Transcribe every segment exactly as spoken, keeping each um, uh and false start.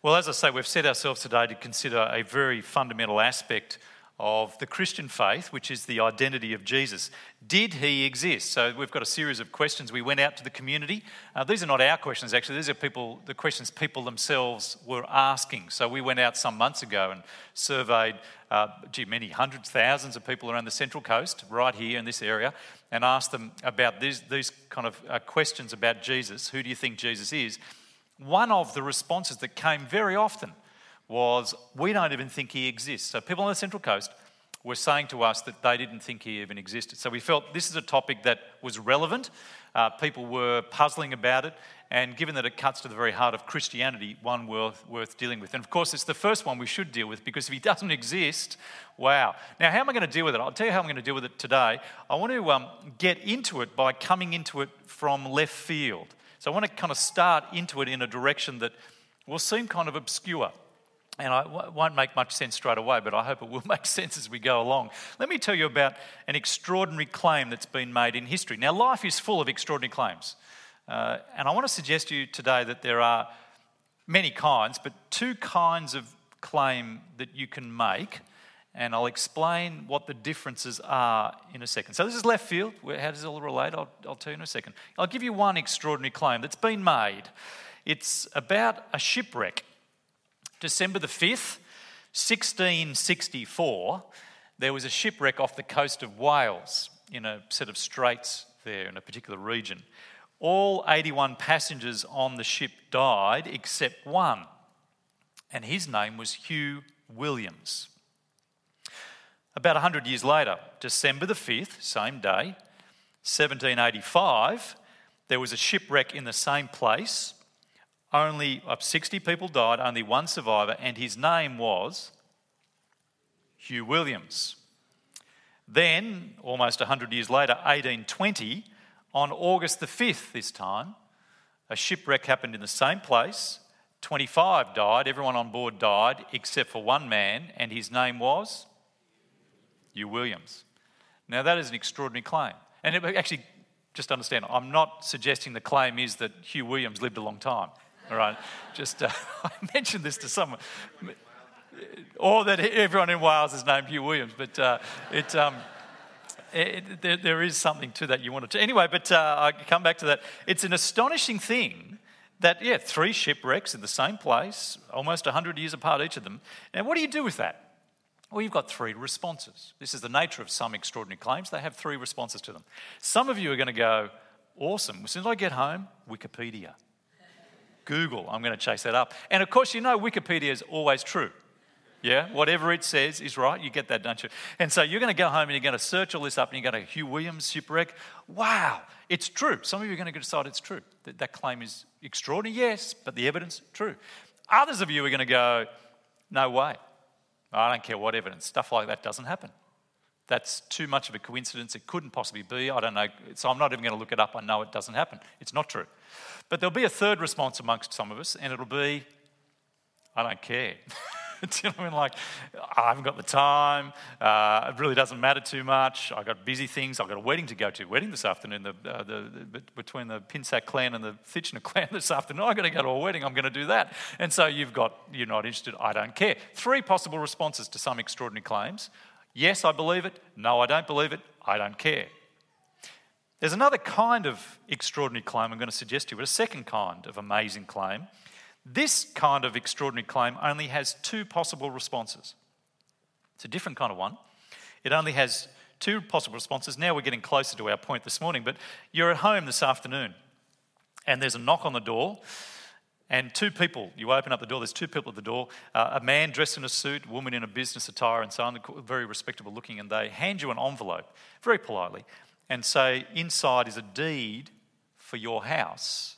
Well, as I say, we've set ourselves today to consider a very fundamental aspect of the Christian faith, which is the identity of Jesus. Did he exist? So we've got a series of questions. We went out to the community. Uh, these are not our questions, actually. These are people, the questions people themselves were asking. So we went out some months ago and surveyed, uh, gee, many hundreds, thousands of people around the Central Coast, right here in this area, and asked them about these, these kind of uh, questions about Jesus. Who do you think Jesus is? One of the responses that came very often was, we don't even think he exists. So people on the Central Coast were saying to us that they didn't think he even existed. So we felt this is a topic that was relevant. Uh, people were puzzling about it, and given that it cuts to the very heart of Christianity, one worth, worth dealing with. And of course, it's the first one we should deal with, because if he doesn't exist, wow. Now, how am I going to deal with it? I'll tell you how I'm going to deal with it today. I want to um, get into it by coming into it from left field. So I want to kind of start into it in a direction that will seem kind of obscure. And I w- won't make much sense straight away, but I hope it will make sense as we go along. Let me tell you about an extraordinary claim that's been made in history. Now, life is full of extraordinary claims. Uh, and I want to suggest to you today that there are many kinds, but two kinds of claim that you can make. And I'll explain what the differences are in a second. So this is left field. How does it all relate? I'll, I'll tell you in a second. I'll give you one extraordinary claim that's been made. It's about a shipwreck. December the fifth, sixteen sixty-four, there was a shipwreck off the coast of Wales in a set of straits there in a particular region. All eighty-one passengers on the ship died except one, and his name was Hugh Williams. About one hundred years later, December the fifth, same day, seventeen eighty-five, there was a shipwreck in the same place. Only of sixty people died, only one survivor, and his name was Hugh Williams. Then, almost one hundred years later, eighteen twenty, on August the fifth this time, a shipwreck happened in the same place. twenty-five died, everyone on board died, except for one man, and his name was Hugh Williams. Now, that is an extraordinary claim. And it, actually, just understand, I'm not suggesting the claim is that Hugh Williams lived a long time. All right, just uh, I mentioned this to someone, or that everyone in Wales is named Hugh Williams, but uh, it, um, it there, there is something to that you wanted to. Anyway, but uh, I come back to that. It's an astonishing thing that, yeah, three shipwrecks in the same place, almost one hundred years apart, each of them. Now, what do you do with that? Well, you've got three responses. This is the nature of some extraordinary claims. They have three responses to them. Some of you are going to go, awesome. As soon as I get home, Wikipedia. Google, I'm going to chase that up. And of course, you know Wikipedia is always true. Yeah, whatever it says is right. You get that, don't you? And so you're going to go home and you're going to search all this up and you're going to Hugh Williams, shipwreck. Wow, it's true. Some of you are going to decide it's true. That, that claim is extraordinary, yes, but the evidence, true. Others of you are going to go, no way. I don't care what evidence. Stuff like that doesn't happen. That's too much of a coincidence. It couldn't possibly be. I don't know. So I'm not even going to look it up. I know it doesn't happen. It's not true. But there'll be a third response amongst some of us, and it'll be, I don't care. Do you know what I mean? Like, I haven't got the time. Uh, it really doesn't matter too much. I've got busy things. I've got a wedding to go to. Wedding this afternoon. The, uh, the, the between the Pinsac clan and the Fitchner clan this afternoon. I've got to go to a wedding. I'm going to do that. And so you've got, you're not interested. I don't care. Three possible responses to some extraordinary claims. Yes, I believe it. No, I don't believe it. I don't care. There's another kind of extraordinary claim I'm going to suggest to you, but a second kind of amazing claim. This kind of extraordinary claim only has two possible responses. It's a different kind of one. It only has two possible responses. Now we're getting closer to our point this morning, but you're at home this afternoon and there's a knock on the door and two people, you open up the door, there's two people at the door, uh, a man dressed in a suit, a woman in a business attire and so on, very respectable looking, and they hand you an envelope, very politely, and say, inside is a deed for your house.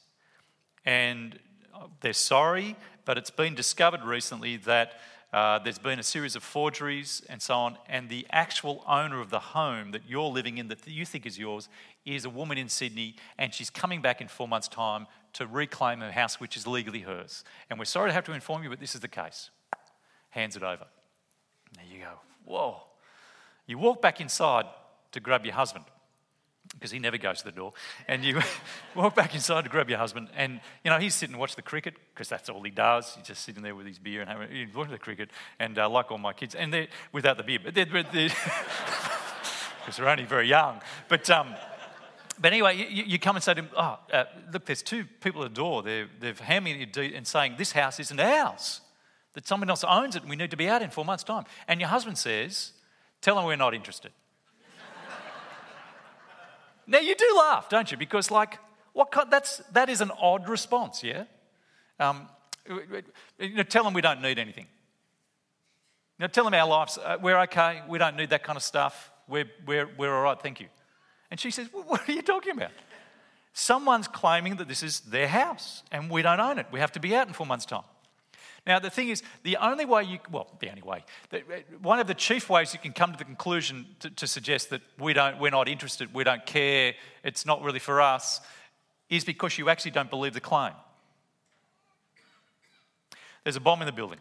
And they're sorry, but it's been discovered recently that uh, there's been a series of forgeries and so on, and the actual owner of the home that you're living in that you think is yours is a woman in Sydney, and she's coming back in four months' time to reclaim her house, which is legally hers. And we're sorry to have to inform you, but this is the case. Hands it over. There you go. Whoa. You walk back inside to grab your husband. because he never goes to the door. And you walk back inside to grab your husband, and you know he's sitting and watch the cricket because that's all he does. He's just sitting there with his beer and having he's watching the cricket, and uh, like all my kids, and they're without the beer, but they're because they're, they're only very young. But um, but anyway, you, you come and say to him, "Oh, uh, look, there's two people at the door. They're they've handed me a deed and saying this house isn't ours, that someone else owns it, and we need to be out in four months' time." And your husband says, "Tell them we're not interested." Now, you do laugh, don't you? Because, like, what kind, that's, that is an odd response, yeah? Um, you know, tell them we don't need anything. You know, tell them our lives, uh, we're okay, we don't need that kind of stuff, we're, we're, we're all right, thank you. And she says, well, what are you talking about? Someone's claiming that this is their house and we don't own it. We have to be out in four months' time. Now, the thing is, the only way you, well, the only way, one of the chief ways you can come to the conclusion to, to suggest that we don't, we're not interested, we don't care, it's not really for us, is because you actually don't believe the claim. There's a bomb in the building.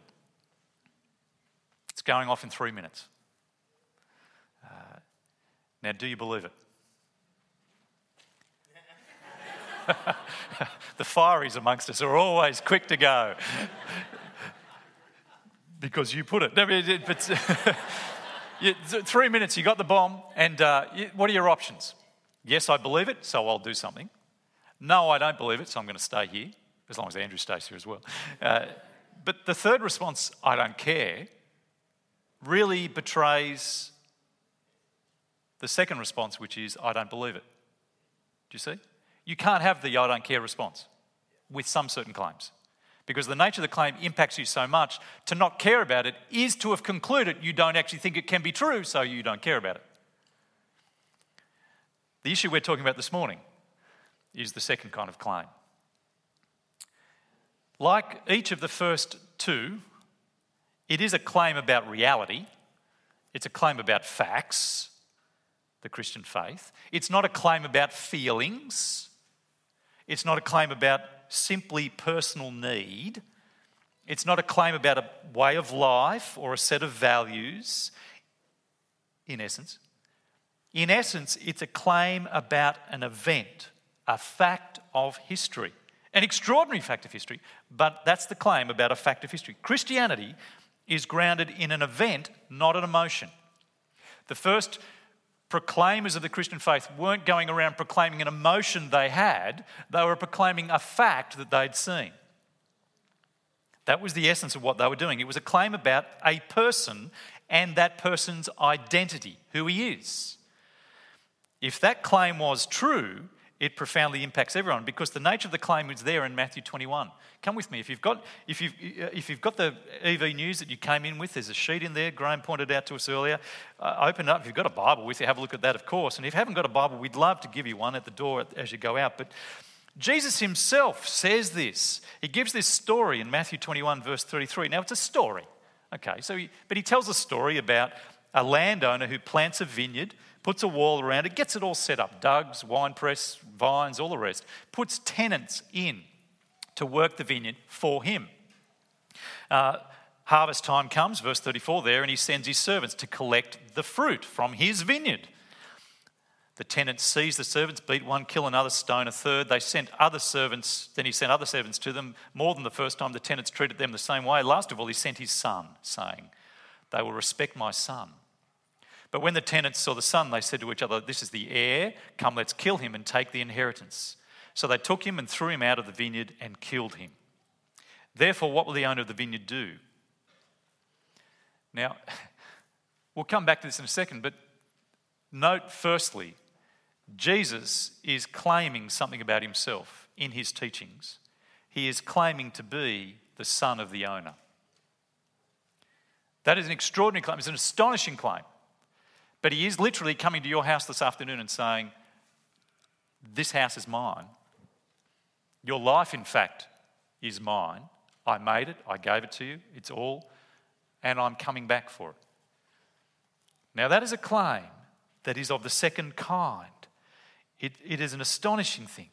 It's going off in three minutes. Uh, now, do you believe it? The fireys amongst us are always quick to go. Because you put it. No, but you, three minutes, you got the bomb, and uh, you, what are your options? Yes, I believe it, so I'll do something. No, I don't believe it, so I'm going to stay here, as long as Andrew stays here as well. Uh, but the third response, I don't care, really betrays the second response, which is, I don't believe it. Do you see? You can't have the I don't care response with some certain claims. Because the nature of the claim impacts you so much, to not care about it is to have concluded you don't actually think it can be true, so you don't care about it. The issue we're talking about this morning is the second kind of claim. Like each of the first two, it is a claim about reality. It's a claim about facts, the Christian faith. It's not a claim about feelings. It's not a claim about simply personal need. It's not a claim about a way of life or a set of values, in essence. In essence, it's a claim about an event, a fact of history, an extraordinary fact of history, but that's the claim about a fact of history. Christianity is grounded in an event, not an emotion. The first proclaimers of the Christian faith weren't going around proclaiming an emotion they had, they were proclaiming a fact that they'd seen. That was the essence of what they were doing. It was a claim about a person and that person's identity, who he is. If that claim was true, it profoundly impacts everyone because the nature of the claim is there in Matthew twenty-one. Come with me. If you've got if you've if you've got the E V News that you came in with, there's a sheet in there. Graham pointed out to us earlier. Uh, open it up. If you've got a Bible with you, have a look at that, of course. And if you haven't got a Bible, we'd love to give you one at the door as you go out. But Jesus himself says this. He gives this story in Matthew twenty-one, verse thirty-three. Now, it's a story. Okay, so he, but he tells a story about a landowner who plants a vineyard, puts a wall around it, gets it all set up, dugs, wine press, vines, all the rest, puts tenants in to work the vineyard for him. Uh, harvest time comes, verse thirty-four there, and he sends his servants to collect the fruit from his vineyard. The tenants seize the servants, beat one, kill another, stone a third. They sent other servants, then he sent other servants to them. More than the first time, the tenants treated them the same way. Last of all, he sent his son, saying, "They will respect my son." But when the tenants saw the son, they said to each other, "This is the heir. Come, let's kill him and take the inheritance." So they took him and threw him out of the vineyard and killed him. Therefore, what will the owner of the vineyard do? Now, we'll come back to this in a second, but note firstly, Jesus is claiming something about himself in his teachings. He is claiming to be the son of the owner. That is an extraordinary claim. It's an astonishing claim. But he is literally coming to your house this afternoon and saying, "This house is mine. Your life, in fact, is mine. I made it. I gave it to you. It's all. And I'm coming back for it." Now, that is a claim that is of the second kind. It, it is an astonishing thing.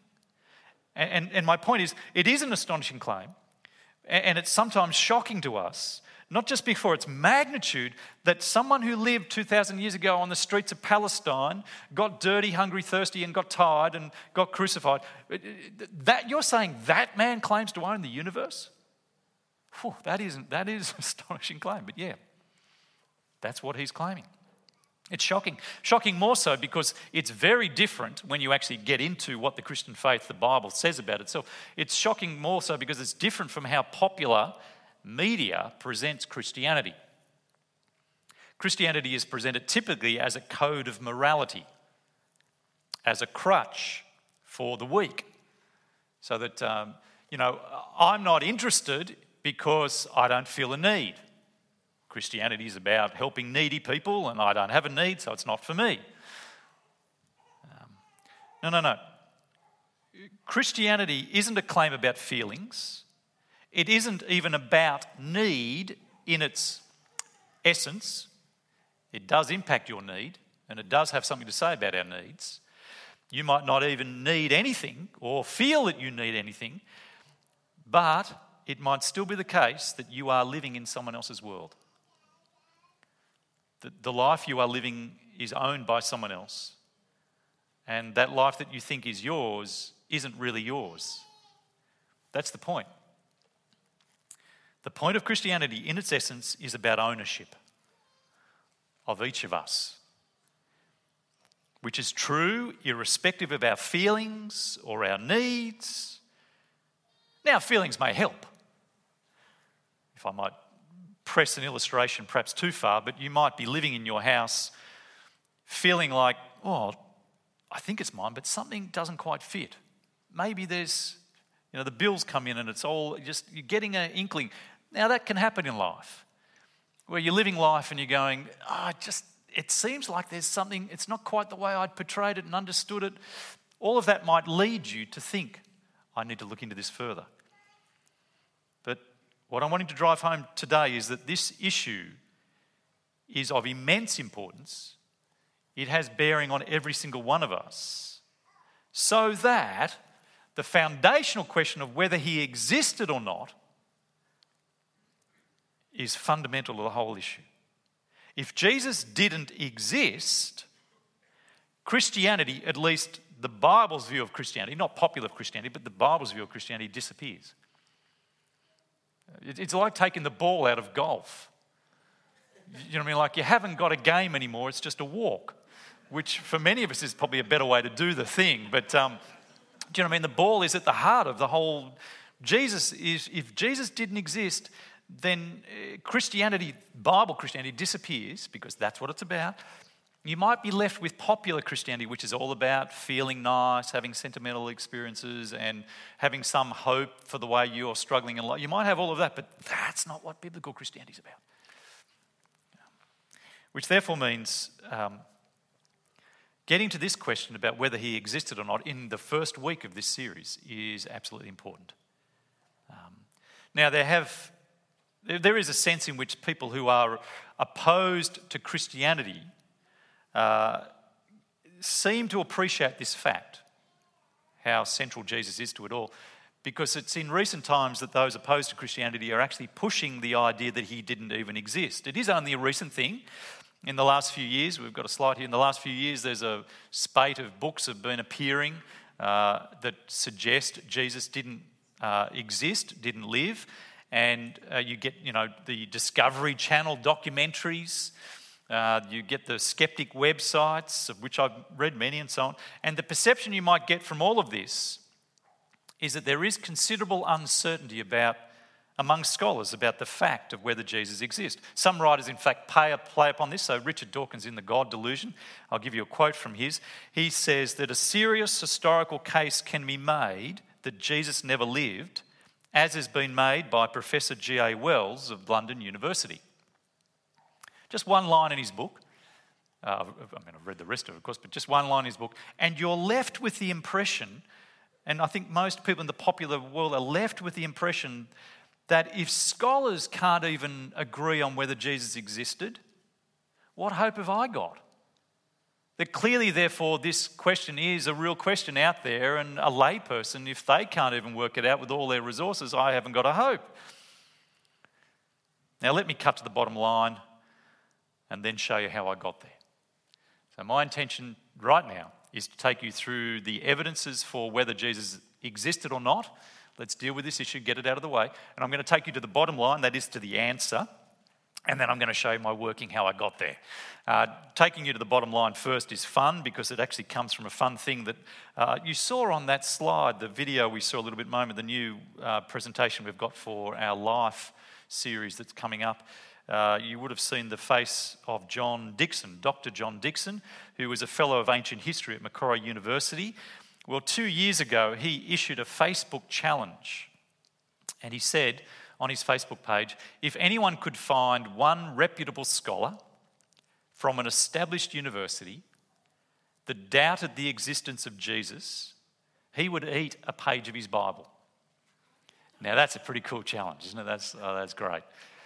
And, and, and my point is, it is an astonishing claim. And, and it's sometimes shocking to us, not just for its magnitude, that someone who lived two thousand years ago on the streets of Palestine, got dirty, hungry, thirsty, and got tired and got crucified, that you're saying that man claims to own the universe? Whew, that isn't, that is an astonishing claim, but yeah, that's what he's claiming. It's shocking. Shocking more so because it's very different when you actually get into what the Christian faith, the Bible, says about itself. It's shocking more so because it's different from how popular media presents Christianity. Christianity is presented typically as a code of morality, as a crutch for the weak. So that, um, you know, I'm not interested because I don't feel a need. Christianity is about helping needy people, and I don't have a need, so it's not for me. Um, no, no, no. Christianity isn't a claim about feelings. It isn't even about need in its essence. It does impact your need, and it does have something to say about our needs. You might not even need anything or feel that you need anything, but it might still be the case that you are living in someone else's world. The, the life you are living is owned by someone else. And that life that you think is yours isn't really yours. That's the point. The point of Christianity, in its essence, is about ownership of each of us, which is true irrespective of our feelings or our needs. Now, feelings may help. If I might press an illustration perhaps too far, but you might be living in your house feeling like, oh, I think it's mine, but something doesn't quite fit. Maybe there's, you know, the bills come in and it's all just, you're getting an inkling. Now that can happen in life, where you're living life and you're going, oh, just, it seems like there's something, it's not quite the way I'd portrayed it and understood it. All of that might lead you to think, I need to look into this further. But what I'm wanting to drive home today is that this issue is of immense importance. It has bearing on every single one of us, so that the foundational question of whether he existed or not is fundamental to the whole issue. If Jesus didn't exist, Christianity, at least the Bible's view of Christianity, not popular Christianity, but the Bible's view of Christianity disappears. It's like taking the ball out of golf. You know what I mean? Like you haven't got a game anymore, it's just a walk, which for many of us is probably a better way to do the thing. But um, do you know what I mean? The ball is at the heart of the whole. Jesus is, if Jesus didn't exist, then Christianity, Bible Christianity disappears because that's what it's about. You might be left with popular Christianity, which is all about feeling nice, having sentimental experiences and having some hope for the way you're struggling in life. You might have all of that, but that's not what biblical Christianity is about. Which therefore means um, getting to this question about whether he existed or not in the first week of this series is absolutely important. Um, now, there have there is a sense in which people who are opposed to Christianity Uh, seem to appreciate this fact, how central Jesus is to it all, because it's in recent times that those opposed to Christianity are actually pushing the idea that he didn't even exist. It is only a recent thing. In the last few years, we've got a slide here, in the last few years there's a spate of books have been appearing uh, that suggest Jesus didn't uh, exist, didn't live, and uh, you get, you know, the Discovery Channel documentaries. Uh, you get the skeptic websites, of which I've read many and so on. And the perception you might get from all of this is that there is considerable uncertainty about, among scholars, about the fact of whether Jesus exists. Some writers, in fact, play, play upon this. So Richard Dawkins in The God Delusion, I'll give you a quote from his. He says that a serious historical case can be made that Jesus never lived, as has been made by Professor G A Wells of London University. Just one line in his book. Uh, I mean, I've read the rest of it, of course, but just one line in his book. And you're left with the impression, and I think most people in the popular world are left with the impression that if scholars can't even agree on whether Jesus existed, what hope have I got? That clearly, therefore, this question is a real question out there, and a layperson, if they can't even work it out with all their resources, I haven't got a hope. Now let me cut to the bottom line and then show you how I got there. So my intention right now is to take you through the evidences for whether Jesus existed or not. Let's deal with this issue, get it out of the way. And I'm going to take you to the bottom line, that is to the answer. And then I'm going to show you my working, how I got there. Uh, taking you to the bottom line first is fun because it actually comes from a fun thing that uh, you saw on that slide, the video we saw a little bit moment, the new uh, presentation we've got for our Life series that's coming up. Uh, you would have seen the face of John Dixon, Doctor John Dixon, who was a fellow of ancient history at Macquarie University. Well, two years ago, he issued a Facebook challenge. And he said on his Facebook page, if anyone could find one reputable scholar from an established university that doubted the existence of Jesus, he would eat a page of his Bible. Now, that's a pretty cool challenge, isn't it? That's, oh, that's great.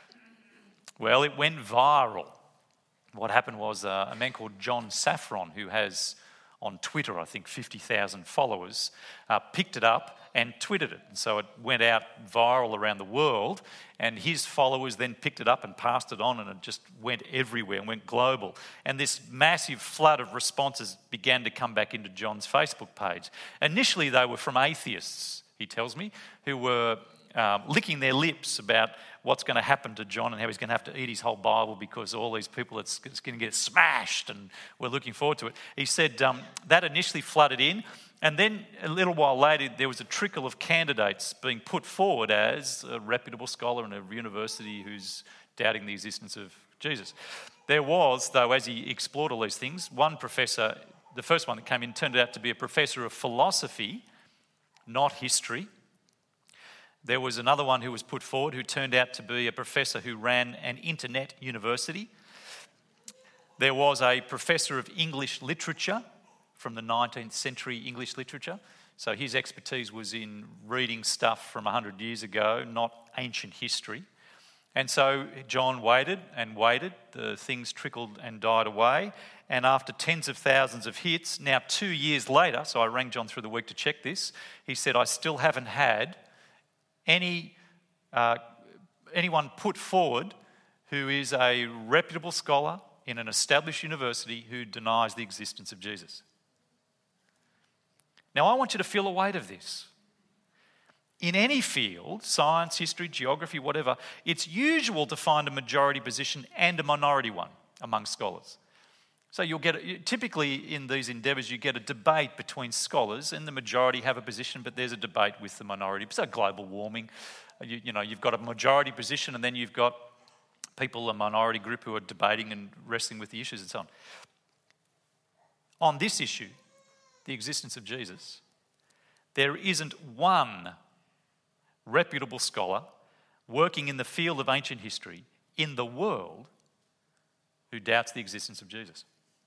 Well, it went viral. What happened was uh, a man called John Safran, who has on Twitter, I think, fifty thousand followers, uh, picked it up and tweeted it. And so it went out viral around the world, and his followers then picked it up and passed it on, and it just went everywhere and went global. And this massive flood of responses began to come back into John's Facebook page. Initially, they were from atheists, he tells me, who were um, licking their lips about what's going to happen to John and how he's going to have to eat his whole Bible because all these people, it's, it's going to get smashed, and we're looking forward to it. He said um, that initially flooded in, and then a little while later there was a trickle of candidates being put forward as a reputable scholar in a university who's doubting the existence of Jesus. There was, though, as he explored all these things, one professor, the first one that came in, turned out to be a professor of philosophy, not history. There was another one who was put forward who turned out to be a professor who ran an internet university. There was a professor of English literature from the nineteenth century English literature. So his expertise was in reading stuff from one hundred years ago, not ancient history. And so John waited and waited. The things trickled and died away. And after tens of thousands of hits, now two years later, so I rang John through the week to check this, he said, I still haven't had any uh, anyone put forward who is a reputable scholar in an established university who denies the existence of Jesus. Now, I want you to feel the weight of this. In any field, science, history, geography, whatever, it's usual to find a majority position and a minority one among scholars. So you'll get, typically in these endeavours, you get a debate between scholars, and the majority have a position, but there's a debate with the minority. So global warming, you, you know, you've got a majority position, and then you've got people, a minority group who are debating and wrestling with the issues and so on. On this issue, the existence of Jesus, there isn't one reputable scholar working in the field of ancient history in the world who doubts the existence of Jesus.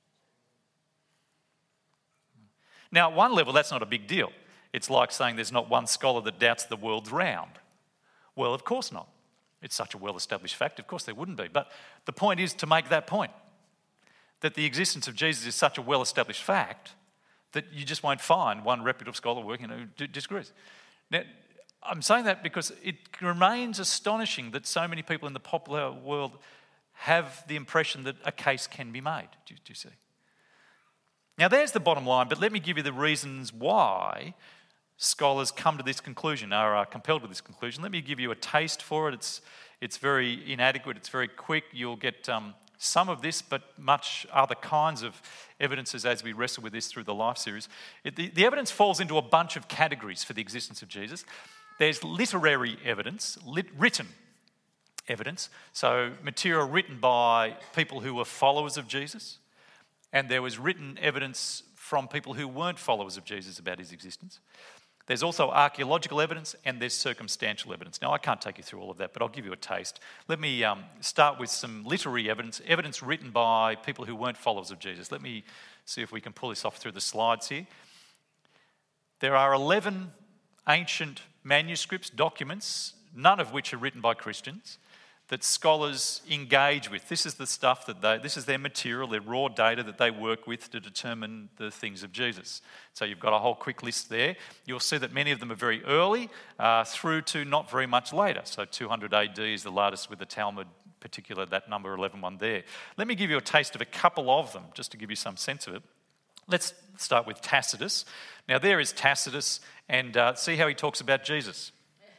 Now, at one level, that's not a big deal. It's like saying there's not one scholar that doubts the world's round. Well, of course not. It's such a well-established fact. Of course there wouldn't be. But the point is to make that point, that the existence of Jesus is such a well-established fact that you just won't find one reputable scholar working who d- disagrees. Now, I'm saying that because it remains astonishing that so many people in the popular world have the impression that a case can be made. Do you, do you see? Now, there's the bottom line, but let me give you the reasons why scholars come to this conclusion, or are compelled to this conclusion. Let me give you a taste for it. It's, it's very inadequate, it's very quick. You'll get um, some of this, but much other kinds of evidences as we wrestle with this through the Life series. It, the, the evidence falls into a bunch of categories for the existence of Jesus. There's literary evidence, lit, written evidence, so material written by people who were followers of Jesus, and there was written evidence from people who weren't followers of Jesus about his existence. There's also archaeological evidence, and there's circumstantial evidence. Now, I can't take you through all of that, but I'll give you a taste. Let me um, start with some literary evidence, evidence written by people who weren't followers of Jesus. Let me see if we can pull this off through the slides here. There are eleven ancient manuscripts, documents, none of which are written by Christians, that scholars engage with. This is the stuff that they, this is their material, their raw data that they work with to determine the things of Jesus. So you've got a whole quick list there. You'll see that many of them are very early uh, through to not very much later. So two hundred A D is the latest with the Talmud, particular that number eleven one there. Let me give you a taste of a couple of them, just to give you some sense of it. Let's start with Tacitus. Now there is Tacitus, and uh, see how he talks about Jesus.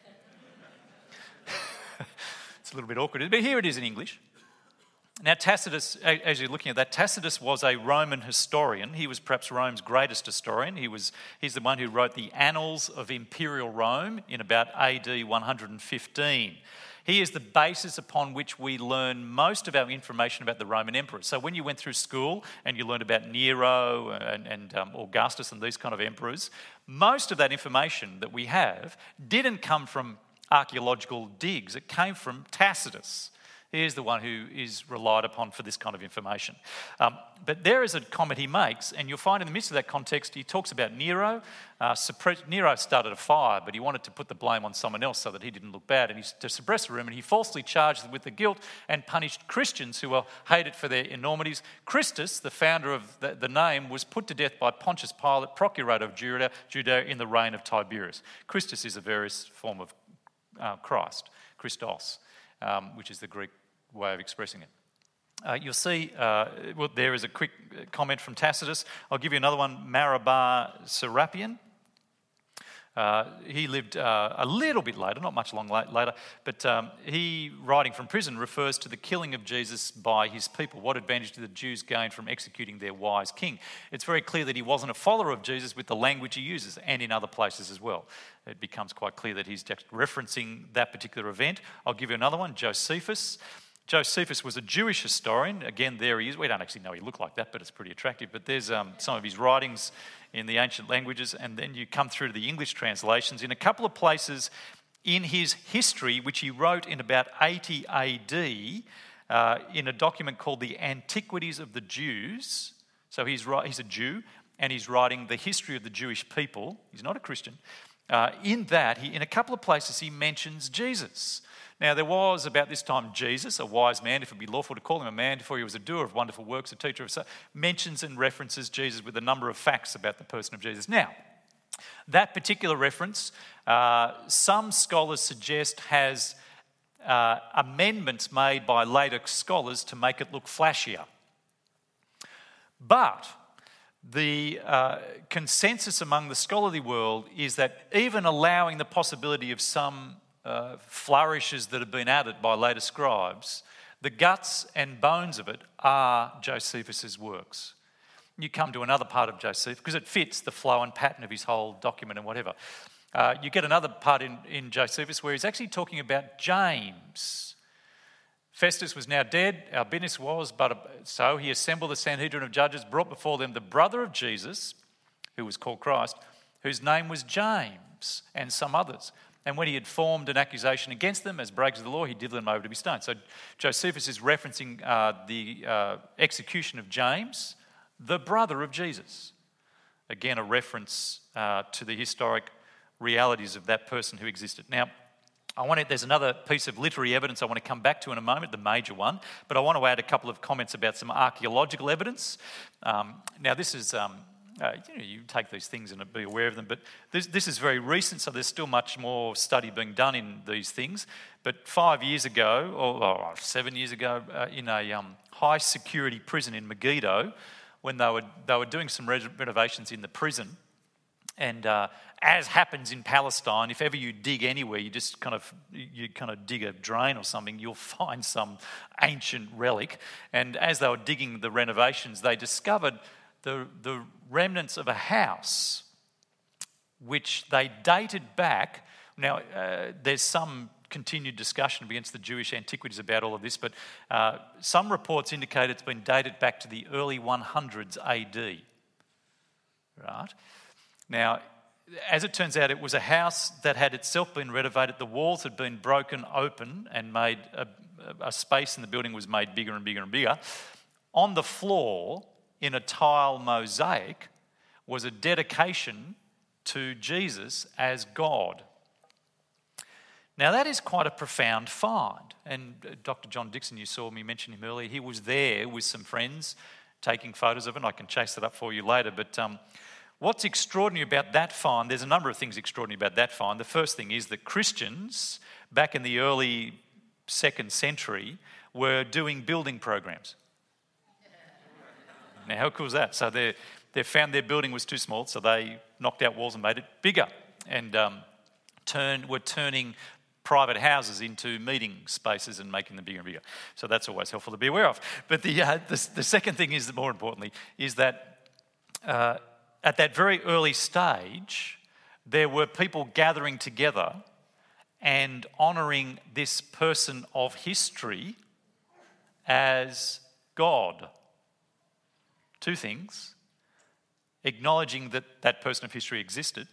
It's a little bit awkward, but here it is in English. Now Tacitus, as you're looking at that, Tacitus was a Roman historian. He was perhaps Rome's greatest historian. He was, he's the one who wrote the Annals of Imperial Rome in about A D one hundred fifteen. He is the basis upon which we learn most of our information about the Roman emperors. So when you went through school and you learned about Nero and, and um, Augustus and these kind of emperors, most of that information that we have didn't come from archaeological digs. It came from Tacitus. He is the one who is relied upon for this kind of information. Um, but there is a comment he makes, and you'll find in the midst of that context, he talks about Nero. Uh, suppress, Nero started a fire, but he wanted to put the blame on someone else so that he didn't look bad, and he, to suppress the rumor, he falsely charged them with the guilt and punished Christians who were hated for their enormities. Christus, the founder of the, the name, was put to death by Pontius Pilate, procurator of Judea, Judea in the reign of Tiberius. Christus is a various form of uh, Christ, Christos. Um, which is the Greek way of expressing it. Uh, you'll see, uh, well, there is a quick comment from Tacitus. I'll give you another one, Marabar Serapion. Uh, he lived uh, a little bit later, not much long later, but um, he, writing from prison, refers to the killing of Jesus by his people. What advantage did the Jews gain from executing their wise king? It's very clear that he wasn't a follower of Jesus with the language he uses, and in other places as well. It becomes quite clear that he's just referencing that particular event. I'll give you another one, Josephus. Josephus was a Jewish historian. Again, there he is. We don't actually know he looked like that, but it's pretty attractive. But there's um, some of his writings in the ancient languages, and then you come through to the English translations. In a couple of places in his history, which he wrote in about eighty A D, uh, in a document called the Antiquities of the Jews. So he's, he's a Jew, and he's writing the history of the Jewish people. He's not a Christian. Uh, in that, he, in a couple of places, he mentions Jesus. Now, there was about this time Jesus, a wise man, if it be lawful to call him a man, for he was a doer of wonderful works, a teacher of, mentions and references Jesus with a number of facts about the person of Jesus. Now, that particular reference, uh, some scholars suggest has uh, amendments made by later scholars to make it look flashier. But the uh, consensus among the scholarly world is that even allowing the possibility of some Uh, flourishes that have been added by later scribes, the guts and bones of it are Josephus's works. You come to another part of Josephus, because it fits the flow and pattern of his whole document and whatever. Uh, you get another part in, in Josephus where he's actually talking about James. Festus was now dead, Albinus was, but so he assembled the Sanhedrin of judges, brought before them the brother of Jesus, who was called Christ, whose name was James, and some others. And when he had formed an accusation against them as breakers of the law, he delivered them over to be stoned. So Josephus is referencing uh, the uh, execution of James, the brother of Jesus. Again, a reference uh, to the historic realities of that person who existed. Now, I want to, there's another piece of literary evidence I want to come back to in a moment, the major one, but I want to add a couple of comments about some archaeological evidence. Um, now, this is... Um, Uh, you know, you take these things and be aware of them, but this, this is very recent, so there's still much more study being done in these things. But five years ago, or, or seven years ago, uh, in a um, high security prison in Megiddo, when they were they were doing some renovations in the prison, and uh, as happens in Palestine, if ever you dig anywhere, you just kind of you kind of dig a drain or something, you'll find some ancient relic. And as they were digging the renovations, they discovered The, the remnants of a house, which they dated back. Now, uh, there's some continued discussion against the Jewish antiquities about all of this, but uh, some reports indicate it's been dated back to the early hundreds A D. Right? Now, as it turns out, it was a house that had itself been renovated. The walls had been broken open and made a, a space in the building was made bigger and bigger and bigger. On the floor, in a tile mosaic, was a dedication to Jesus as God. Now that is quite a profound find. And Doctor John Dixon, you saw me mention him earlier, he was there with some friends taking photos of it. I can chase that up for you later. But um, what's extraordinary about that find, there's a number of things extraordinary about that find. The first thing is that Christians back in the early second century were doing building programs. Now how cool is that? So they they found their building was too small, so they knocked out walls and made it bigger, and um, turned were turning private houses into meeting spaces and making them bigger and bigger. So that's always helpful to be aware of. But the uh, the, the second thing is, that more importantly, is that uh, at that very early stage, there were people gathering together and honouring this person of history as God. Two things: acknowledging that that person of history existed,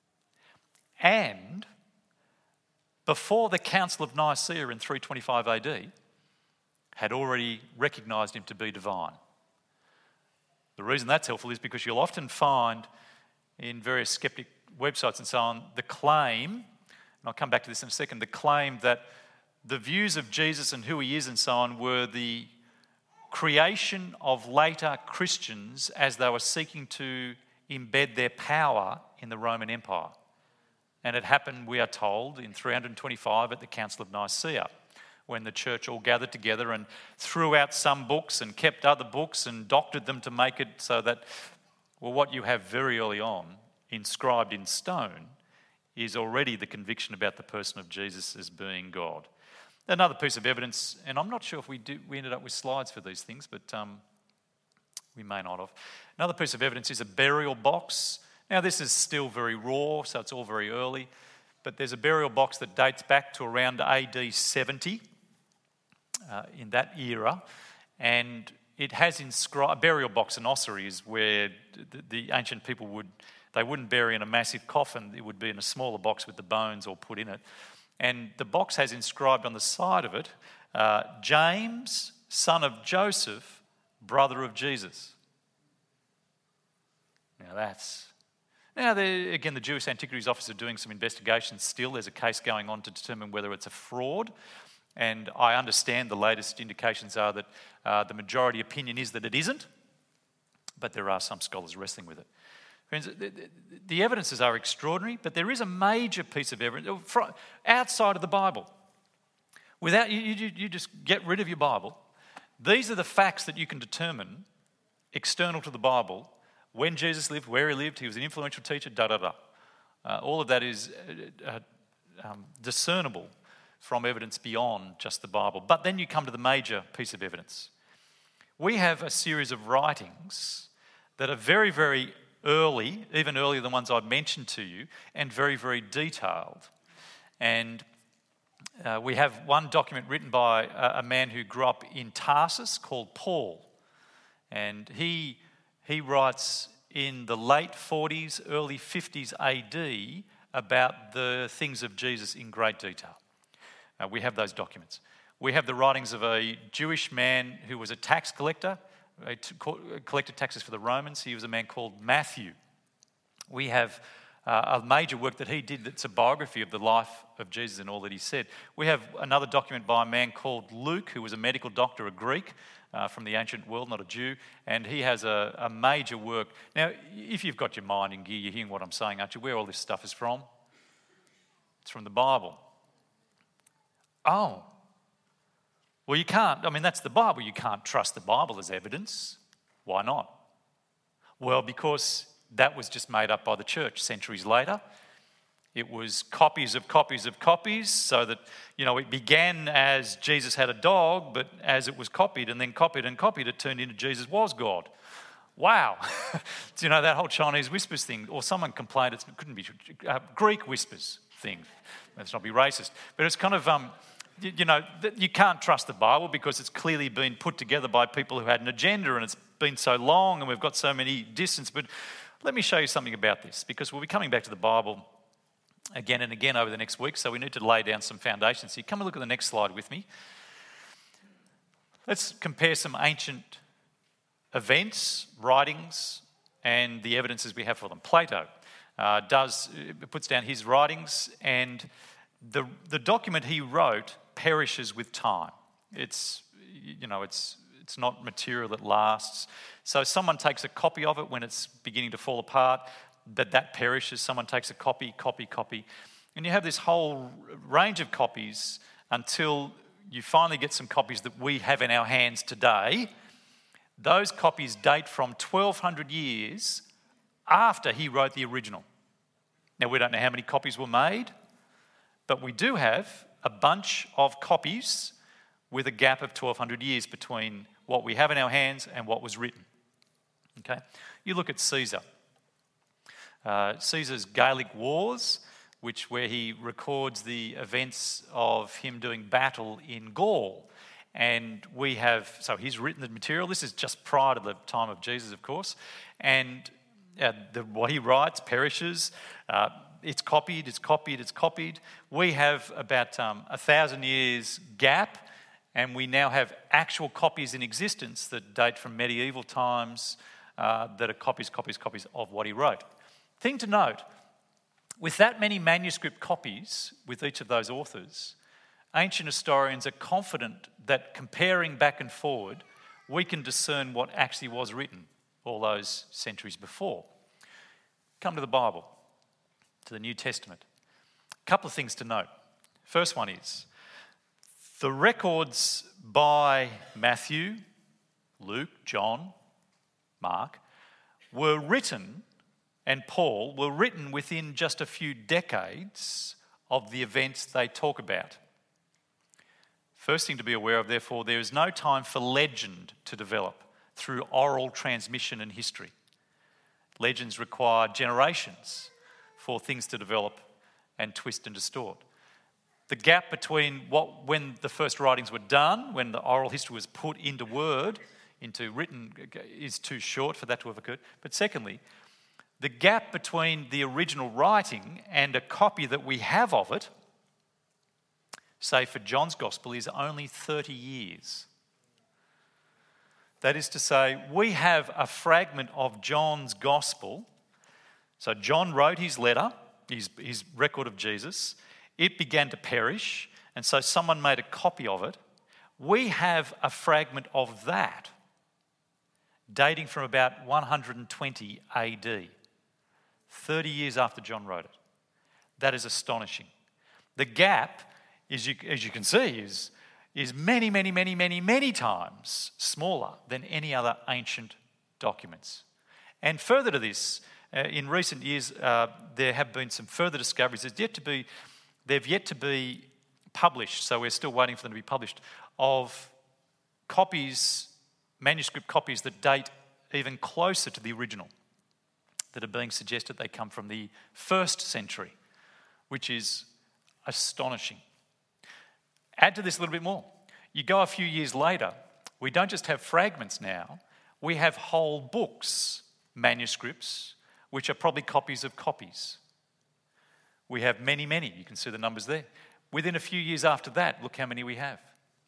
and before the Council of Nicaea in three twenty-five A D, had already recognised him to be divine. The reason that's helpful is because you'll often find in various skeptic websites and so on the claim, and I'll come back to this in a second, the claim that the views of Jesus and who he is and so on were the creation of later Christians as they were seeking to embed their power in the Roman Empire. And it happened, we are told, in three twenty-five at the Council of Nicaea, when the church all gathered together and threw out some books and kept other books and doctored them to make it so that, well, what you have very early on inscribed in stone is already the conviction about the person of Jesus as being God. Another piece of evidence, and I'm not sure if we do, we ended up with slides for these things, but um, we may not have. Another piece of evidence is a burial box. Now, this is still very raw, so it's all very early, but there's a burial box that dates back to around A D seventy, uh, in that era, and it has inscribed, a burial box, an ossuary, is where the, the ancient people would, they wouldn't bury in a massive coffin, it would be in a smaller box with the bones all put in it. And the box has inscribed on the side of it, uh, James, son of Joseph, brother of Jesus. Now that's... Now, again, the Jewish Antiquities Office are doing some investigations still. There's a case going on to determine whether it's a fraud. And I understand the latest indications are that uh, the majority opinion is that it isn't. But there are some scholars wrestling with it. Friends, the, the, the evidences are extraordinary, but there is a major piece of evidence outside of the Bible. Without you, you, you just get rid of your Bible. These are the facts that you can determine external to the Bible. When Jesus lived, where he lived, he was an influential teacher, da da da. Uh, all of that is uh, um, discernible from evidence beyond just the Bible. But then you come to the major piece of evidence. We have a series of writings that are very, very early, even earlier than ones I've mentioned to you, and very, very detailed. And uh, we have one document written by a, a man who grew up in Tarsus called Paul. And he... He writes in the late forties, early fifties A D about the things of Jesus in great detail. Uh, we have those documents. We have the writings of a Jewish man who was a tax collector, uh, collected taxes for the Romans. He was a man called Matthew. We have uh, a major work that he did that's a biography of the life of Jesus and all that he said. We have another document by a man called Luke, who was a medical doctor, a Greek, Uh, from the ancient world, not a Jew, and he has a, a major work. Now, if you've got your mind in gear, you're hearing what I'm saying, aren't you? Where all this stuff is from? It's from the Bible. Oh. Well, you can't, I mean, that's the Bible. You can't trust the Bible as evidence. Why not? Well, because that was just made up by the church centuries later. It was copies of copies of copies, so that, you know, it began as Jesus had a dog, but as it was copied and then copied and copied, it turned into Jesus was God. Wow. You know, that whole Chinese whispers thing, or someone complained it couldn't be uh, Greek whispers thing. Let's not be racist. But it's kind of, um, you, you know, you can't trust the Bible because it's clearly been put together by people who had an agenda, and it's been so long and we've got so many distance. But let me show you something about this, because we'll be coming back to the Bible again and again over the next week, so we need to lay down some foundations here. Come and look at the next slide with me. Let's compare some ancient events, writings, and the evidences we have for them. Plato uh, does puts down his writings, and the, the document he wrote perishes with time. It's, you know, it's, it's not material that lasts. So someone takes a copy of it when it's beginning to fall apart, but that perishes. Someone takes a copy, copy, copy. And you have this whole range of copies until you finally get some copies that we have in our hands today. Those copies date from twelve hundred years after he wrote the original. Now, we don't know how many copies were made, but we do have a bunch of copies with a gap of twelve hundred years between what we have in our hands and what was written. Okay? You look at Caesar. Uh, Caesar's Gallic Wars, which where he records the events of him doing battle in Gaul. And we have, so he's written the material. This is just prior to the time of Jesus, of course. And uh, the, what he writes perishes. Uh, it's copied, it's copied, it's copied. We have about um, a thousand years gap, and we now have actual copies in existence that date from medieval times uh, that are copies, copies, copies of what he wrote. Thing to note, with that many manuscript copies with each of those authors, ancient historians are confident that comparing back and forward, we can discern what actually was written all those centuries before. Come to the Bible, to the New Testament. A couple of things to note. First one is, the records by Matthew, Luke, John, Mark, were written, and Paul, were written within just a few decades of the events they talk about. First thing to be aware of, therefore, there is no time for legend to develop through oral transmission and history. Legends require generations for things to develop and twist and distort. The gap between what when the first writings were done, when the oral history was put into word, into written, is too short for that to have occurred. But secondly, the gap between the original writing and a copy that we have of it, say for John's Gospel, is only thirty years. That is to say, we have a fragment of John's Gospel. So John wrote his letter, his, his record of Jesus. It began to perish, and so someone made a copy of it. We have a fragment of that dating from about one hundred twenty A D, thirty years after John wrote it. That is astonishing. The gap, as you, as you can see, is, is many, many, many, many, many times smaller than any other ancient documents. And further to this, uh, in recent years, uh, there have been some further discoveries. There's yet to be, they've yet to be published, so we're still waiting for them to be published, of copies, manuscript copies that date even closer to the original, that are being suggested they come from the first century, which is astonishing. Add to this a little bit more. You go a few years later, we don't just have fragments now, we have whole books, manuscripts, which are probably copies of copies. We have many, many. You can see the numbers there. Within a few years after that, look how many we have.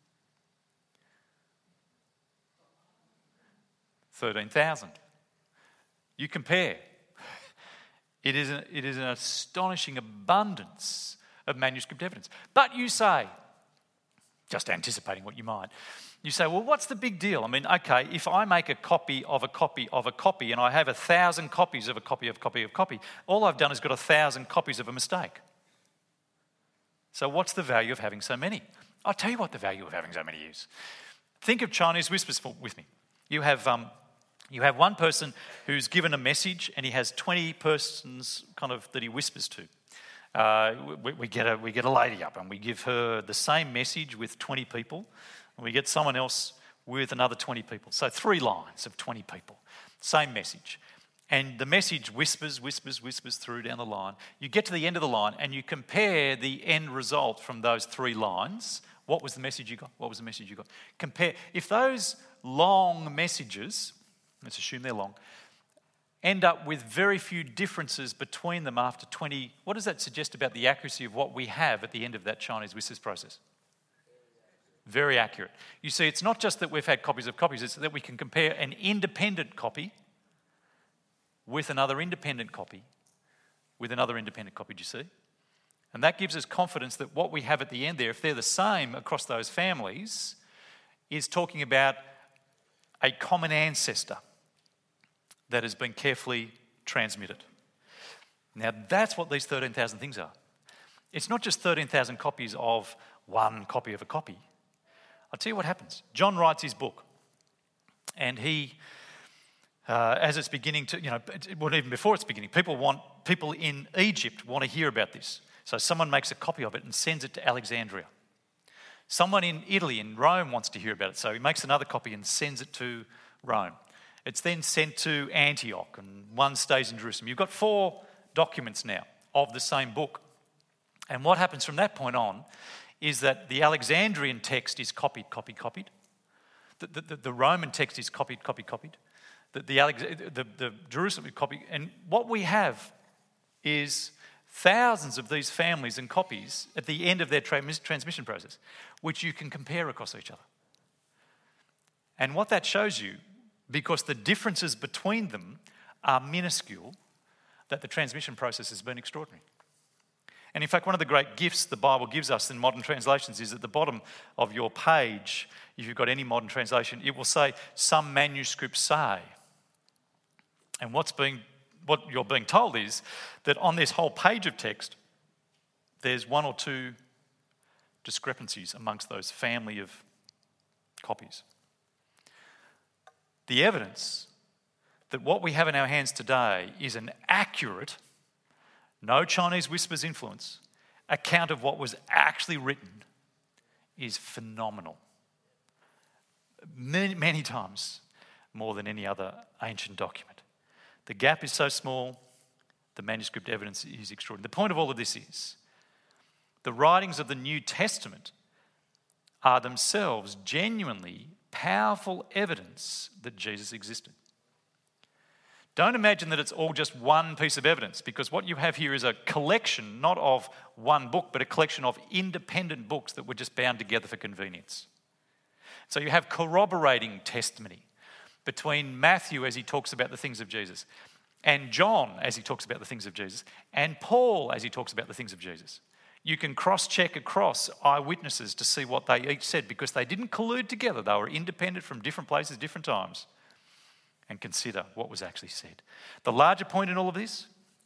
thirteen thousand. You compare. It is, a, it is an astonishing abundance of manuscript evidence. But you say, just anticipating what you might, you say, well, what's the big deal? I mean, okay, if I make a copy of a copy of a copy and I have a thousand copies of a copy of a copy of a copy, all I've done is got a thousand copies of a mistake. So what's the value of having so many? I'll tell you what the value of having so many is. Think of Chinese whispers for, with me. You have... Um, You have one person who's given a message and he has twenty persons kind of that he whispers to. Uh, we, we, get a, we get a lady up and we give her the same message with twenty people, and we get someone else with another twenty people. So three lines of twenty people, same message. And the message whispers, whispers, whispers through down the line. You get to the end of the line and you compare the end result from those three lines. What was the message you got? What was the message you got? Compare. If those long messages, let's assume they're long, end up with very few differences between them after twenty, what does that suggest about the accuracy of what we have at the end of that Chinese whispers process? Very accurate. You see, it's not just that we've had copies of copies, it's that we can compare an independent copy with another independent copy with another independent copy, do you see? And that gives us confidence that what we have at the end there, if they're the same across those families, is talking about a common ancestor that has been carefully transmitted. Now, that's what these thirteen thousand things are. It's not just thirteen thousand copies of one copy of a copy. I'll tell you what happens. John writes his book, and he, uh, as it's beginning to, you know, well, even before it's beginning, people want, people in Egypt want to hear about this. So someone makes a copy of it and sends it to Alexandria. Someone in Italy, in Rome, wants to hear about it, so he makes another copy and sends it to Rome. It's then sent to Antioch, and one stays in Jerusalem. You've got four documents now of the same book. And what happens from that point on is that the Alexandrian text is copied, copied, copied. The, the, the Roman text is copied, copied, copied. The, the, Alex, the, the Jerusalem is copied. And what we have is thousands of these families and copies at the end of their trans- transmission process, which you can compare across each other. And what that shows you, because the differences between them are minuscule, that the transmission process has been extraordinary. And in fact, one of the great gifts the Bible gives us in modern translations is at the bottom of your page, if you've got any modern translation, it will say, some manuscripts say. And what's being, what you're being told is that on this whole page of text, there's one or two discrepancies amongst those family of copies. The evidence that what we have in our hands today is an accurate, no Chinese whispers influence, account of what was actually written is phenomenal. Many, many times more than any other ancient document. The gap is so small, the manuscript evidence is extraordinary. The point of all of this is the writings of the New Testament are themselves genuinely powerful evidence that Jesus existed. Don't imagine that it's all just one piece of evidence, because what you have here is a collection, not of one book, but a collection of independent books that were just bound together for convenience. So you have corroborating testimony between Matthew as he talks about the things of Jesus, and John as he talks about the things of Jesus, and Paul as he talks about the things of Jesus. You can cross-check across eyewitnesses to see what they each said, because they didn't collude together. They were independent from different places, different times, and consider what was actually said. The larger point in all of this,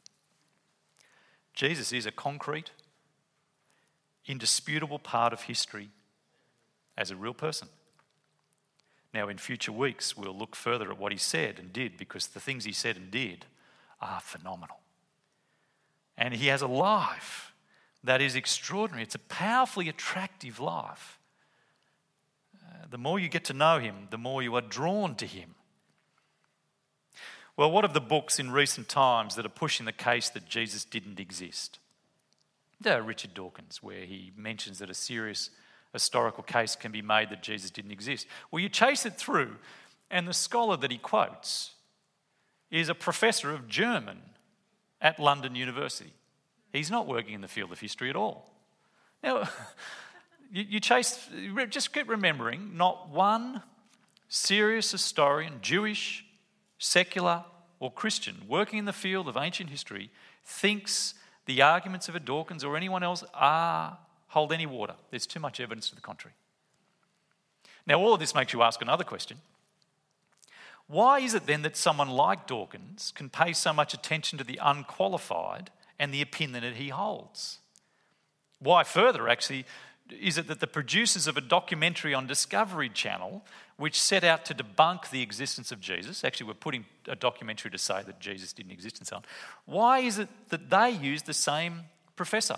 Jesus is a concrete, indisputable part of history as a real person. Now, in future weeks, we'll look further at what he said and did, because the things he said and did are phenomenal. And he has a life that is extraordinary. It's a powerfully attractive life. Uh, the more you get to know him, the more you are drawn to him. Well, what of the books in recent times that are pushing the case that Jesus didn't exist? There are Richard Dawkins, where he mentions that a serious historical case can be made that Jesus didn't exist. Well, you chase it through, and the scholar that he quotes is a professor of German at London University. He's not working in the field of history at all. Now, you, you chase, just keep remembering, not one serious historian, Jewish, secular or Christian, working in the field of ancient history, thinks the arguments of a Dawkins or anyone else are hold any water. There's too much evidence to the contrary. Now, all of this makes you ask another question. Why is it then that someone like Dawkins can pay so much attention to the unqualified and the opinion that he holds? Why further, actually, is it that the producers of a documentary on Discovery Channel, which set out to debunk the existence of Jesus, actually we're putting a documentary to say that Jesus didn't exist and so on, why is it that they use the same professor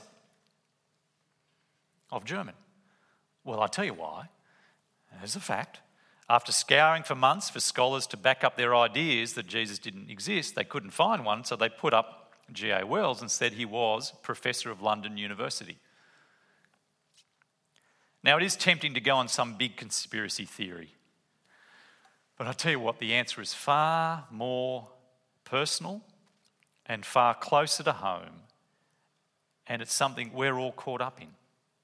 of German? Well, I'll tell you why. As a fact, after scouring for months for scholars to back up their ideas that Jesus didn't exist, they couldn't find one, so they put up G A Wells and said he was Professor of London University. Now, it is tempting to go on some big conspiracy theory, but I tell you what, the answer is far more personal and far closer to home, and it's something we're all caught up in.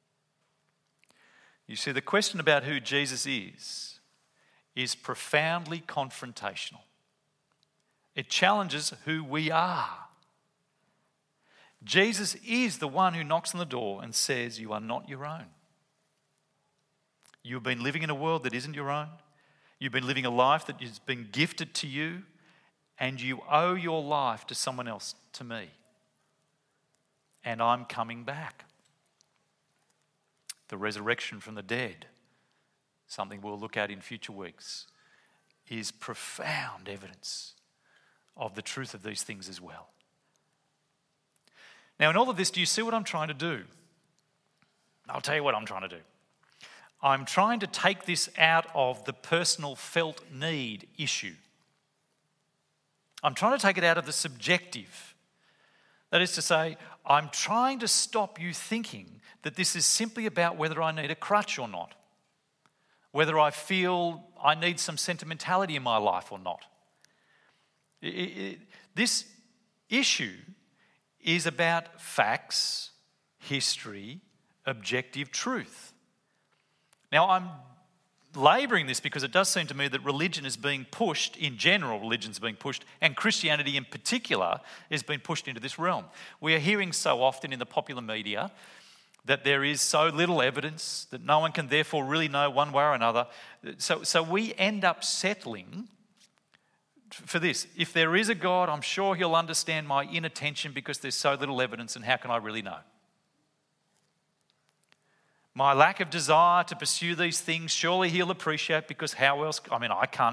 You see, the question about who Jesus is is profoundly confrontational. It challenges who we are. Jesus is the one who knocks on the door and says, you are not your own. You've been living in a world that isn't your own. You've been living a life that has been gifted to you, and you owe your life to someone else, to me. And I'm coming back. The resurrection from the dead, something we'll look at in future weeks, is profound evidence of the truth of these things as well. Now, in all of this, do you see what I'm trying to do? I'll tell you what I'm trying to do. I'm trying to take this out of the personal felt need issue. I'm trying to take it out of the subjective. That is to say, I'm trying to stop you thinking that this is simply about whether I need a crutch or not, whether I feel I need some sentimentality in my life or not. It, it, this issue is about facts, history, objective truth. Now, I'm labouring this because it does seem to me that religion is being pushed, in general, religion is being pushed, and Christianity in particular is being pushed into this realm. We are hearing so often in the popular media that there is so little evidence that no one can therefore really know one way or another. So, so we end up settling for this. If there is a God, I'm sure he'll understand my inattention because there's so little evidence, and how can I really know? My lack of desire to pursue these things, surely he'll appreciate, because how else? I mean, I can't.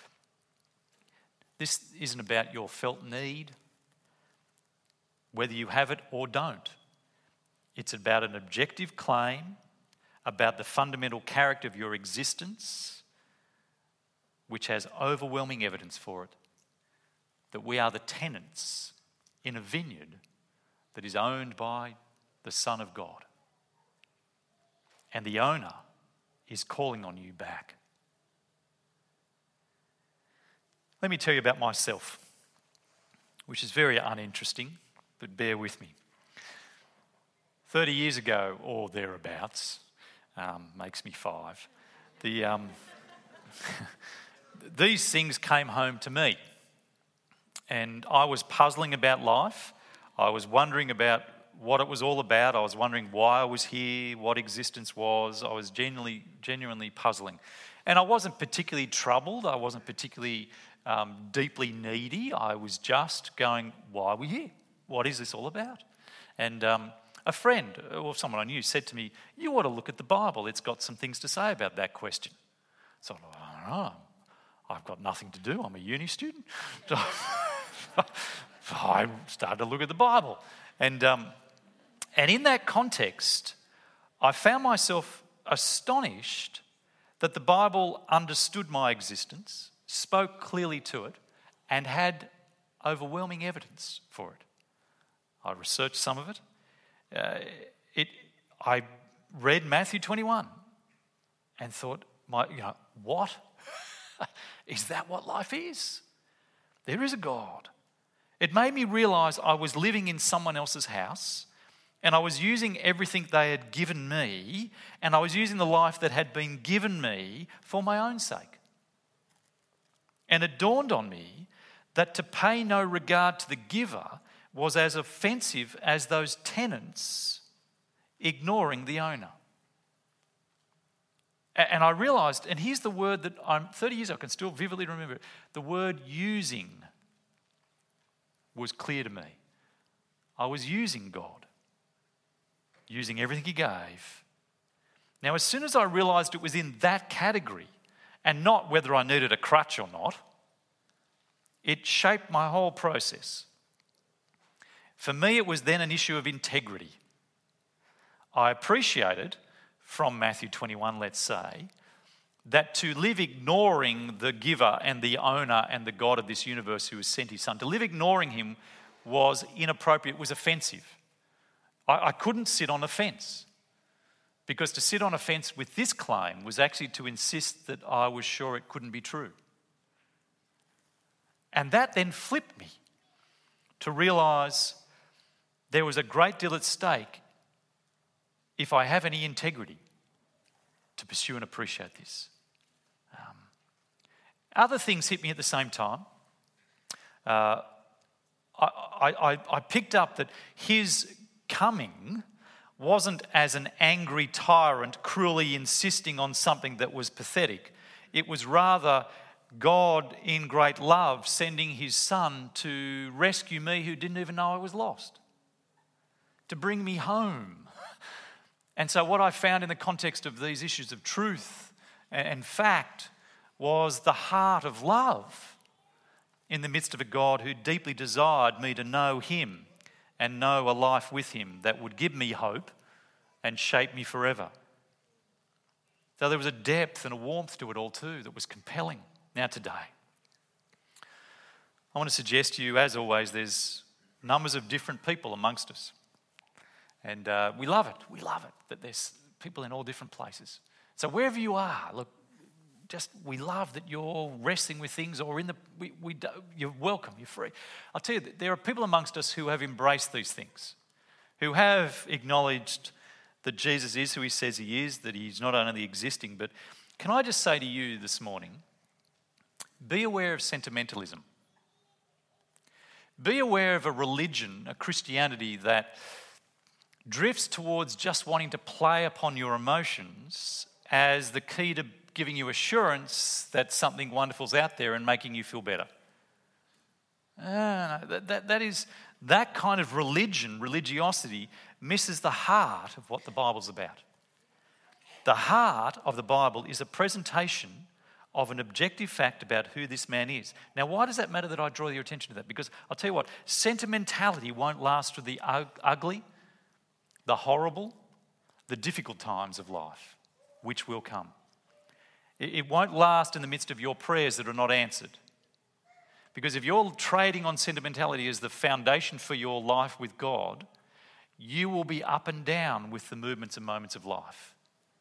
This isn't about your felt need, whether you have it or don't. It's about an objective claim about the fundamental character of your existence, which has overwhelming evidence for it, that we are the tenants in a vineyard that is owned by the Son of God. And the owner is calling on you back. Let me tell you about myself, which is very uninteresting, but bear with me. thirty years ago, or thereabouts, um, makes me five, the, um, these things came home to me. And I was puzzling about life. I was wondering about what it was all about. I was wondering why I was here, what existence was. I was genuinely, genuinely puzzling. And I wasn't particularly troubled. I wasn't particularly um, deeply needy. I was just going, why are we here? What is this all about? And um, a friend or someone I knew said to me, you ought to look at the Bible. It's got some things to say about that question. So I don't know. I've got nothing to do. I'm a uni student. So I started to look at the Bible. And um, and in that context, I found myself astonished that the Bible understood my existence, spoke clearly to it, and had overwhelming evidence for it. I researched some of it. Uh, it I read Matthew twenty-one and thought, my, you know, what? Is that what life is? There is a God. It made me realise I was living in someone else's house, and I was using everything they had given me, and I was using the life that had been given me for my own sake. And it dawned on me that to pay no regard to the giver was as offensive as those tenants ignoring the owner. And I realised, and here's the word that I'm thirty years, I can still vividly remember it, the word using was clear to me. I was using God, using everything he gave. Now, as soon as I realised it was in that category and not whether I needed a crutch or not, it shaped my whole process. For me, it was then an issue of integrity. I appreciated, from Matthew twenty-one, let's say, that to live ignoring the giver and the owner and the God of this universe who has sent his son, to live ignoring him was inappropriate, was offensive. I, I couldn't sit on a fence, because to sit on a fence with this claim was actually to insist that I was sure it couldn't be true. And that then flipped me to realise there was a great deal at stake if I have any integrity to pursue and appreciate this. Um, other things hit me at the same time. Uh, I, I, I picked up that his coming wasn't as an angry tyrant cruelly insisting on something that was pathetic. It was rather God in great love sending his son to rescue me who didn't even know I was lost, to bring me home. And so what I found in the context of these issues of truth and fact was the heart of love in the midst of a God who deeply desired me to know him and know a life with him that would give me hope and shape me forever. So there was a depth and a warmth to it all too that was compelling. Now today, I want to suggest to you, as always, there's numbers of different people amongst us. And uh, we love it. We love it that there's people in all different places. So wherever you are, look, just we love that you're wrestling with things or in the, we, we you're welcome, you're free. I'll tell you, there are people amongst us who have embraced these things, who have acknowledged that Jesus is who he says he is, that he's not only existing, but can I just say to you this morning, be aware of sentimentalism. Be aware of a religion, a Christianity that drifts towards just wanting to play upon your emotions as the key to giving you assurance that something wonderful's out there and making you feel better. Ah, that, that, that is, that kind of religion, religiosity, misses the heart of what the Bible's about. The heart of the Bible is a presentation of an objective fact about who this man is. Now, why does that matter that I draw your attention to that? Because I'll tell you what, sentimentality won't last through the ugly, the horrible, the difficult times of life, which will come. It won't last in the midst of your prayers that are not answered. Because if you're trading on sentimentality as the foundation for your life with God, you will be up and down with the movements and moments of life.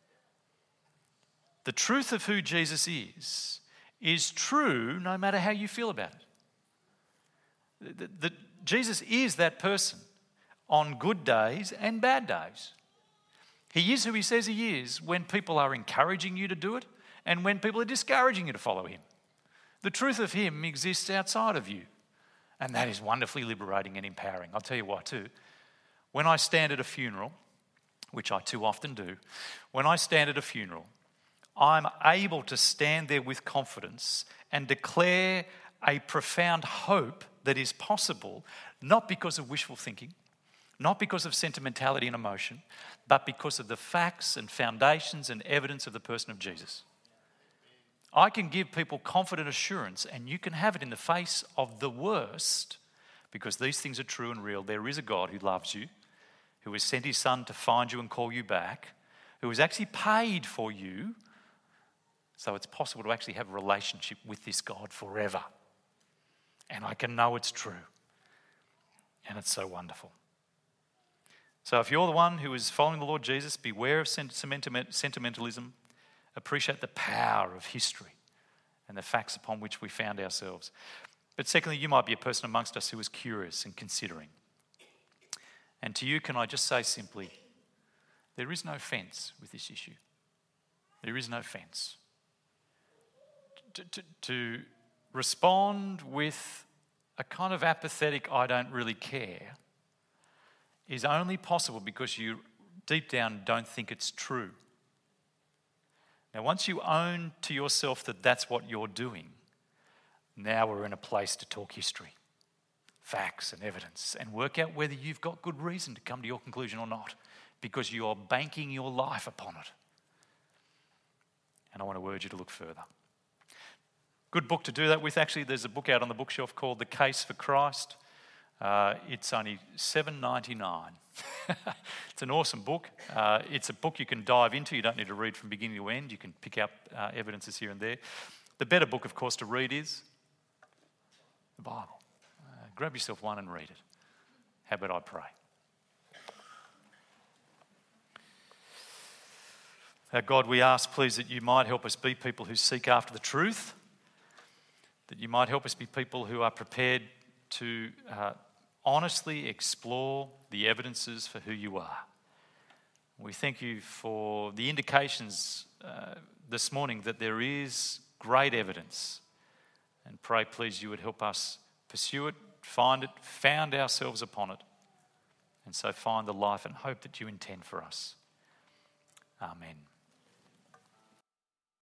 The truth of who Jesus is, is true no matter how you feel about it. The, the, Jesus is that person on good days and bad days. He is who he says he is when people are encouraging you to do it and when people are discouraging you to follow him. The truth of him exists outside of you, and that is wonderfully liberating and empowering. I'll tell you why too. When I stand at a funeral, which I too often do, when I stand at a funeral, I'm able to stand there with confidence and declare a profound hope that is possible, not because of wishful thinking, not because of sentimentality and emotion, but because of the facts and foundations and evidence of the person of Jesus. I can give people confident assurance, and you can have it in the face of the worst, because these things are true and real. There is a God who loves you, who has sent his son to find you and call you back, who has actually paid for you, so it's possible to actually have a relationship with this God forever. And I can know it's true. And it's so wonderful. So if you're the one who is following the Lord Jesus, beware of sentimentalism. Appreciate the power of history and the facts upon which we found ourselves. But secondly, you might be a person amongst us who is curious and considering. And to you, can I just say simply, there is no fence with this issue. There is no fence. To, to, to respond with a kind of apathetic, I don't really care, is only possible because you deep down don't think it's true. Now, once you own to yourself that that's what you're doing, now we're in a place to talk history, facts and evidence, and work out whether you've got good reason to come to your conclusion or not, because you're banking your life upon it. And I want to urge you to look further. Good book to do that with, actually. There's a book out on the bookshelf called The Case for Christ. Uh, it's only seven dollars and ninety-nine cents. It's an awesome book. Uh, it's a book you can dive into. You don't need to read from beginning to end. You can pick up uh, evidences here and there. The better book, of course, to read is the Bible. Uh, grab yourself one and read it. How about I pray? Uh, God, we ask, please, that you might help us be people who seek after the truth, that you might help us be people who are prepared to uh, honestly explore the evidences for who you are. We thank you for the indications uh, this morning that there is great evidence, and pray, please, you would help us pursue it, find it, found ourselves upon it, and so find the life and hope that you intend for us. Amen.